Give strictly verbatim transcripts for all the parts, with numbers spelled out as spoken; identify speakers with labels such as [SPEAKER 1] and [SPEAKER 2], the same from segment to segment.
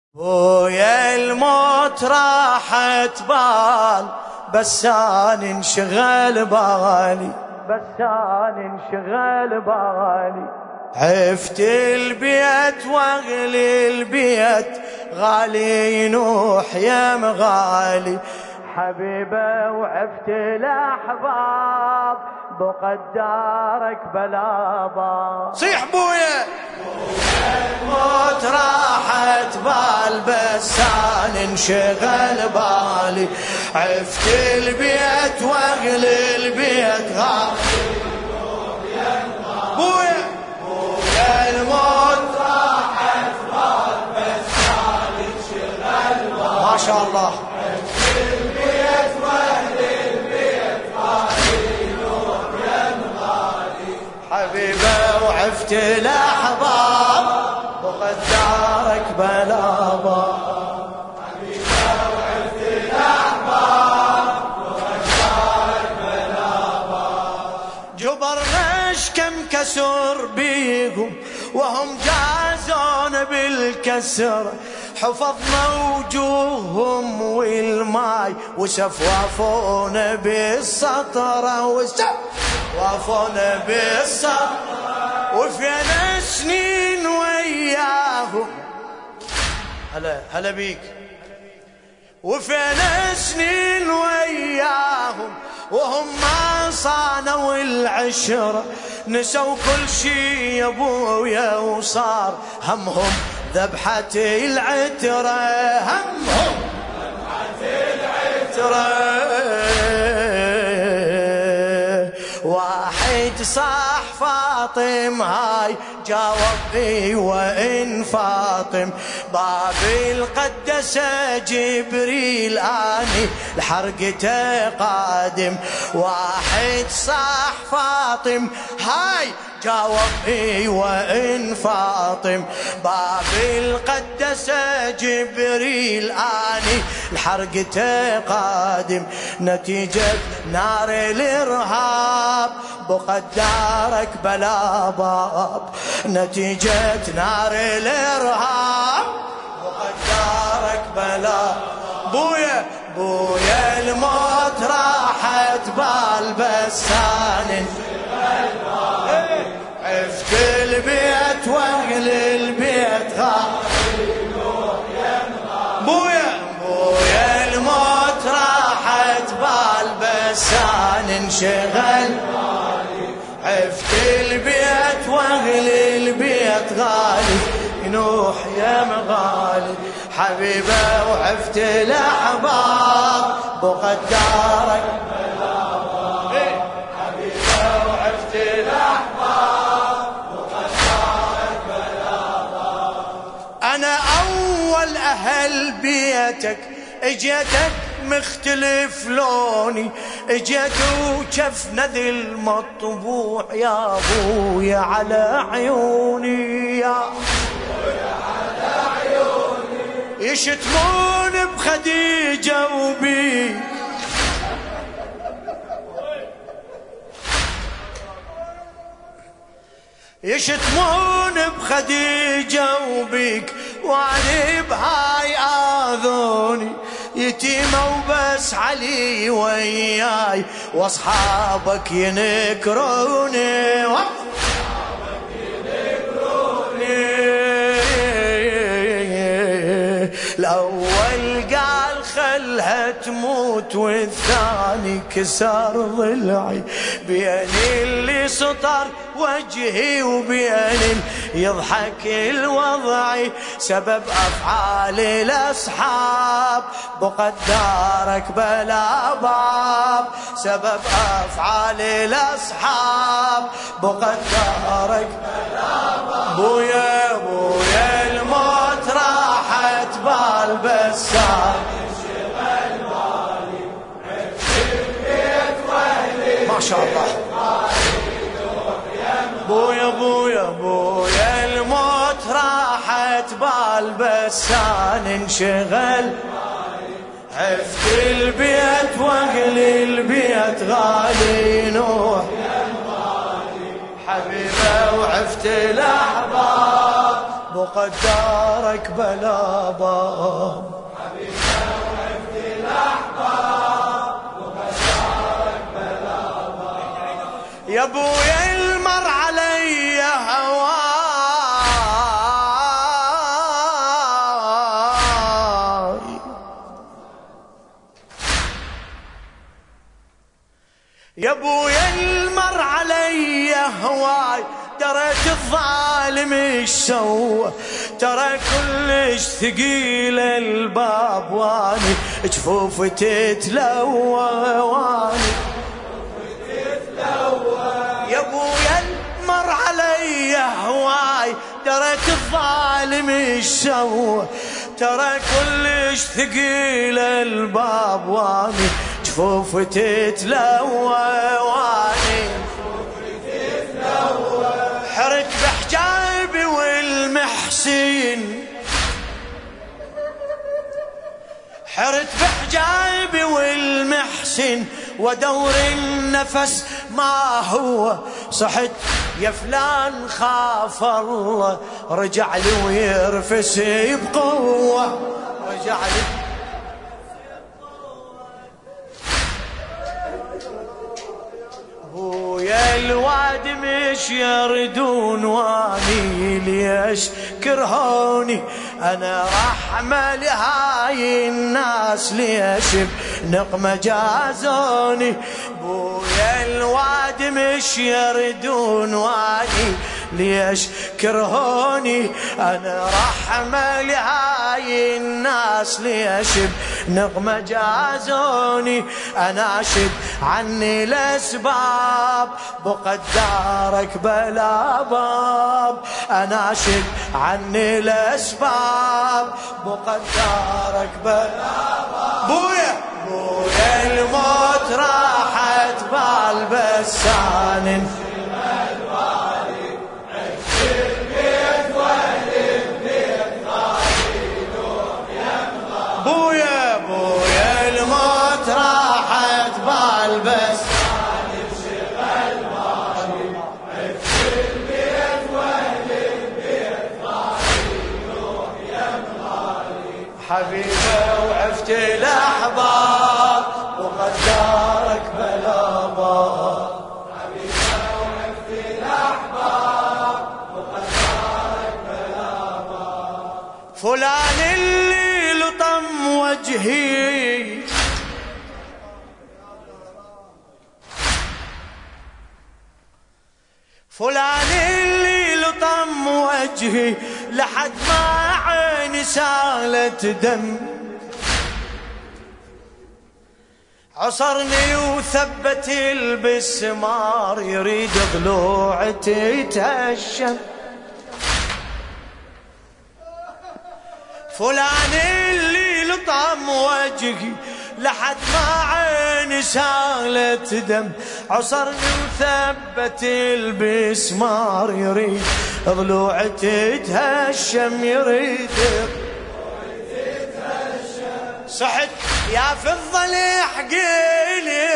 [SPEAKER 1] ويا الموت راحت بال بس انا انشغل بالي بس انا انشغل بالي عفت البيت واغلي البيت غالي ينوح يا مغالي حبيبه وعفت الاحباب بقدارك بلا باب صيح بويا الموت راحت بال بس انا انشغل بالي عفت البيت واغلي البيت غالي بويا بويا الموت راحت بال بس انا انشغل بالي ما شاء الله عفت البيت واغلي البيت غالي نور يا مغالي حبيبه وعفت الاحباب بقدارك بلا باب حبيبه وعفت الاحباب بقدارك بلا باب جبر غش كم كسر بيهم وهم جازون بالكسر حفظنا وجوههم والماي وسفوافون بالسطرة وسفوافون بالسطرة وفينا سنين وياهم هلا هلا بيك وفينا سنين وياهم وهم ما صانوا العشرة نسوا كل شي يا ابويا وصار همهم ذبحة العترة همهم ذبحة العترة واحد صاح فاطم هاي جاوب اي وان فاطم باب القدسة جبريل اني لحرقته قادم واحد صاح فاطم هاي جاوب اي وان فاطم باب القدسة جبريل اني لحرقته قادم نتيجة نار الارهاب بقدارك بلا باب نتيجة نار الارهاب بقدارك بلا بويا بويا الموت راحت بال بس انا عفت البيت واغلي البيت غالي بويا بويا الموت راحت بال بس انا انشغل عفت البيت واغلي البيت غالي ينوح يا مغالي حبيبه وعفت الاحباب بقدارك بلا باب حبيبه وعفت الاحباب بقدارك بلا باب انا اول اهل بيتك اجيتك مختلف لوني اجيت وجفنا ذي المطبوع يا ابويا على عيوني يا ابويا على عيوني يشتمون بخديجة وبيك يشتمون بخديجة وبيك وعني بهاي آذوني يتيمة وبس علي وياي واصحابك ينكروني واصحابك ينكروني الاول قال خلها تموت والثاني كسر ضلعي بين اللي سطر وجهي وبين يضحك الوضعي سبب افعال الاصحاب بقدارك بلا باب سبب افعال الاصحاب بقدارك بلا باب بويا بويا الموت راحت بال بس ما شاء الله بويا بويا بويا الموت راحت بال بس انا انشغل عفت البيت واغلي البيت غالي نوح حبيبه وعفت الاحباب بقدارك بلا باب
[SPEAKER 2] حبيبنا وعفت الأحباب بقدارك بلا باب
[SPEAKER 1] يا ابويا المر علي هواي يا ابويا المر علي هواي دريت الظالم ايش سوى ترى كلش ثقيل الباب واني جفوف تتلوى واني يا ابويا المر علي هواي دريت الظالم ايش سوى ترى كلش ثقيل الباب واني جفوف تتلوى واني حرت بحجابي والمحسن حرت بحجابي والمحسن ودور النفس ما هو صحت يا فلان خاف الله رجع لي ويرفس بقوة رجع لي ويا الواد مش يردون واني ليش كرهوني انا رحمة لهاي الناس ليش بنقمة جازوني بويا الواد مش يردون واني ليش كرهوني انا رحمة لهاي الناس ليش بنقمة جازوني اناشد عني الاسباب بقدارك بلا باب اناشد عني الاسباب بقدارك بلا باب بويا بويا الموت راحت بالبسان بويا بويا الموت راحت بالبس
[SPEAKER 2] انشغل مالي عفت البيت واهل البيت غالي روح يا مغالي
[SPEAKER 1] حبيبه وعفت الاحباب وقدارك بلا باب
[SPEAKER 2] حبيبه وعفت الاحباب وقدارك بلا باب
[SPEAKER 1] فلان اللي لطم وجهي فلان اللي لطم وجهي لحد ما عيني سالت دم عصرني وثبت البسمار يريد ضلوعتي تهشم فلان اللي لطم وجهي لحد ما عيني سالت دم عصرني وثبت البسمار يريد ضلوعتي تهشم يريد صحت يا في الضليح قيلي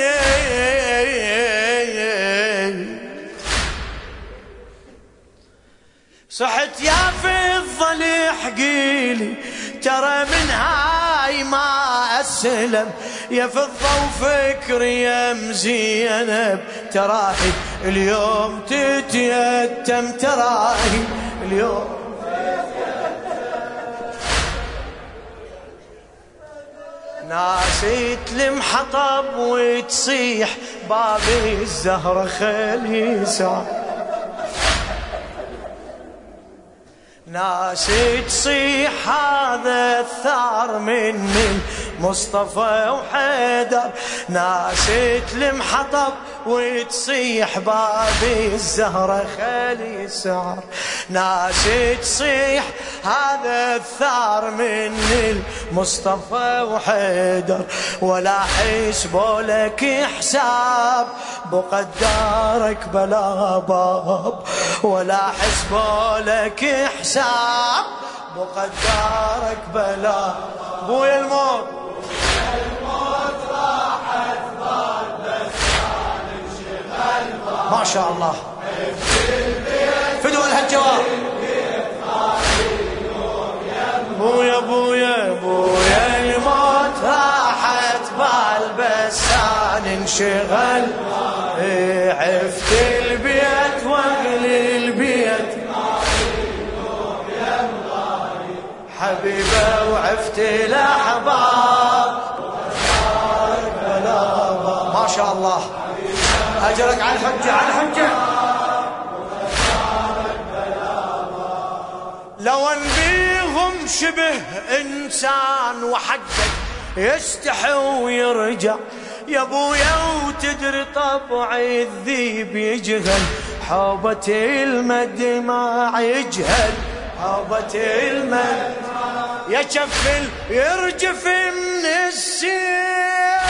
[SPEAKER 1] صحت يا في الضليح قيلي ترى من هاي ما أسلم يا فضة وفكري يا مزينب تراهي اليوم تتيتم تراهي اليوم ناسي تلم حطب وتصيح بابي الزهرة خلي ساعة ناسي تصيح هذا الثار من مصطفى وحيدر ناسي تلم حطب وتصيح بابي الزهرة خلي سعر ناسي تصيح هذا الثار من المصطفى وحيدر ولا حسبوا لك حساب بقدارك بلا باب ولا حسبوا لك حساب بقدارك بلا بويا الموت
[SPEAKER 2] الموت راحت بالبسان انشغل
[SPEAKER 1] ما شاء الله
[SPEAKER 2] عفت البيت
[SPEAKER 1] فدوى الهالجواب بويا بويا بويا الموت راحت بال بس انا انشغل عفت البيت واهل البيت حبيبه وعفت الاحباب ما شاء الله اجرك على الحجه على الحجه. لو ان بيهم شبه انسان وحقك يستحي ويرجع يا ابويا وتدري طبع الذيب يجهل حوبة المد ما يجهل حوبة المد يشفل يرجف من السيف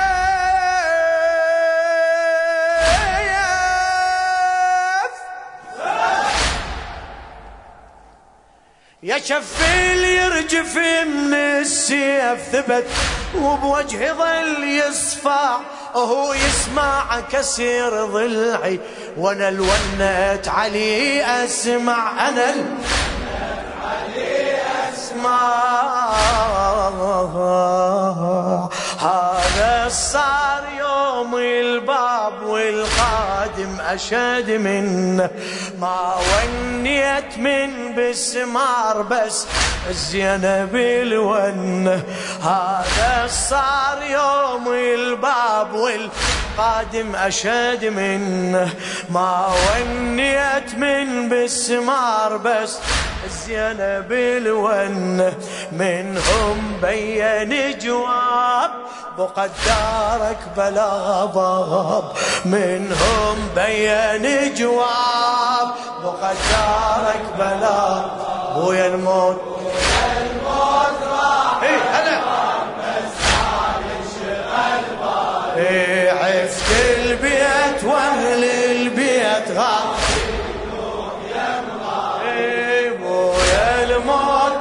[SPEAKER 1] يشفل يرجف من السيف ثبت وبوجهي ظل يصفع وهو يسمع كسير ضلعي وانا الونت علي اسمع انا الونت علي اسمع هذا صار يوم الباب والقادم اشد منه ما ونيت من بسمار بس الزينب الون هذا صار يوم الباب والقادم اشد منه ما ونيت من بسمار بس الزينب الون منهم بين جواب بقدارك بلا باب منهم بين جواب بقدارك بلا بويا الموت بويا الموت راح ايه هلا ايه عفت البيت واهل البيت غاب ايه بويا الموت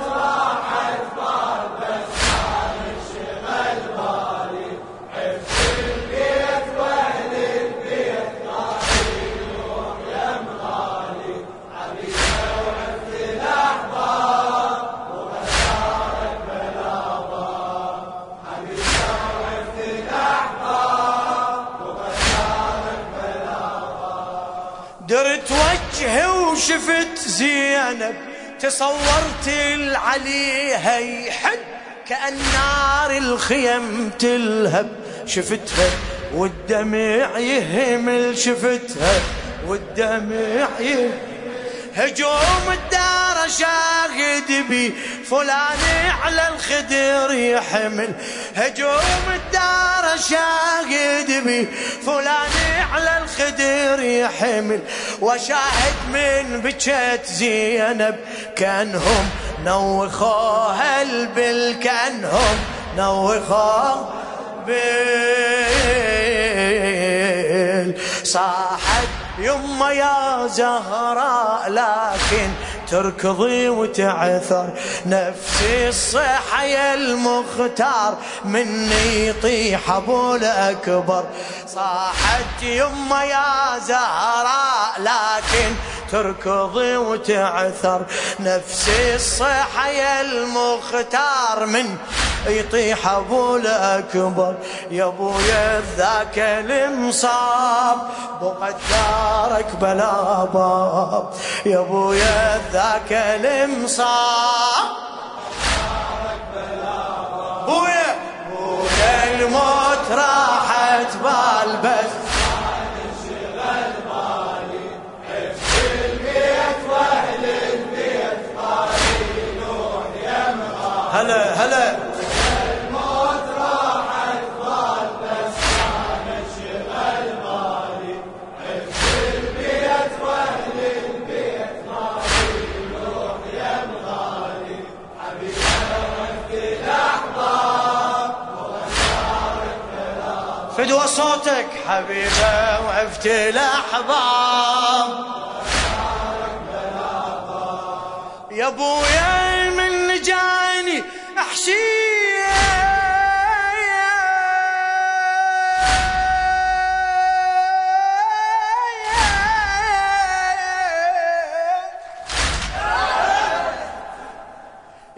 [SPEAKER 1] درت وجهي وشفت زينب تصورت العليها يحد كأن نار الخيم تلهب شفتها والدمع يهمل شفتها والدمع يهمل هجوم الدار شاهد بي فلان على الخدر يحمل هجوم الدار شاهد بي فلان على الخدر يحمل وشاهد من بجت زينب كانهم نوخوها البل كانهم نوخوها البل صاحت يما يا زهراء لكن تركضي وتعثر نفسي الصحة يا المختار مني يطيح ابو الاكبر صاحت يما يا زهراء لكن تركضي وتعثر نفسي الصحة يا المختار من يطيح ابو الاكبر يا ابويا ذاك المصاب بقدارك بلا باب يا ابويا ذاك المصاب بويا بويا الموت راحت بال بس هلا هلا
[SPEAKER 2] الموت راحت بال بس انا انشغل بالي عفت البيت واهل البيت مالي روح يا مغالي حبيبي وقت الاحباب وغسارك بلا
[SPEAKER 1] فدوى صوتك حبيبه وعفت الاحباب يا ابويا من جاني احشيه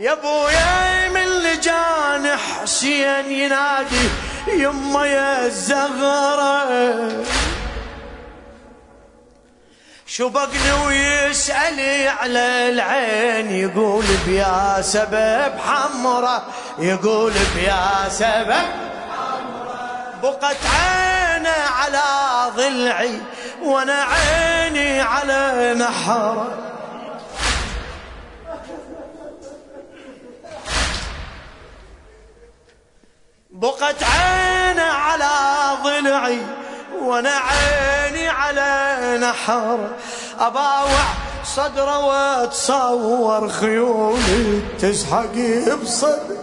[SPEAKER 1] يا بويا من لجان حسين ينادي يما يا الزغرة، شبقني ويسألي على العين يقول بيا سبب حمرة، يقول بيا سبب حمرة. بقت عينه على ضلعي وانا عيني على نحره، بقت عينه على ضلعي وانا عيني على نحر. اباوع صدره واتصور خيولي تسحق بصدر،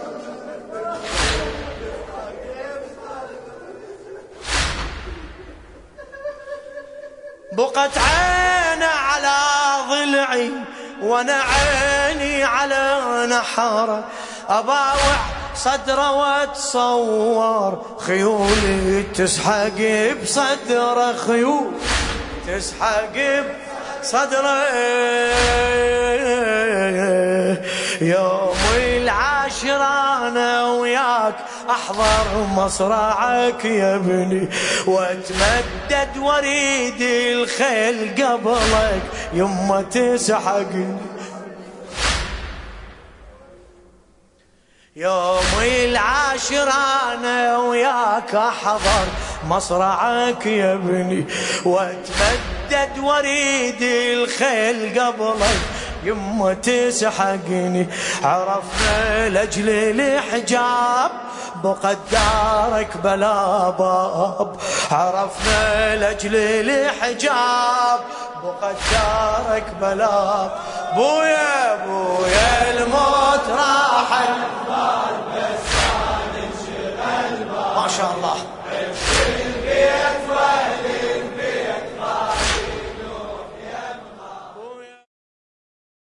[SPEAKER 1] بقت عينه على ضلعي وانا عيني على نحر. اباوع صدره واتصور خيولي تسحق بصدره، خيول تسحق بصدره. يوم العاشر انا وياك احضر مصرعك يا ابني، واتمدد واريد الخيل قبلك يما تسحقني. يوم العاشر انا وياك احضر مصرعك يا ابني، واتمدد واريد الخيل قبلك يما تسحقني. عرفنا لاجل الحجاب بقت دارك بلا باب، عرفنا لاجل الحجاب بقت دارك بلا. بويا بويا الموت راح ما شاء الله.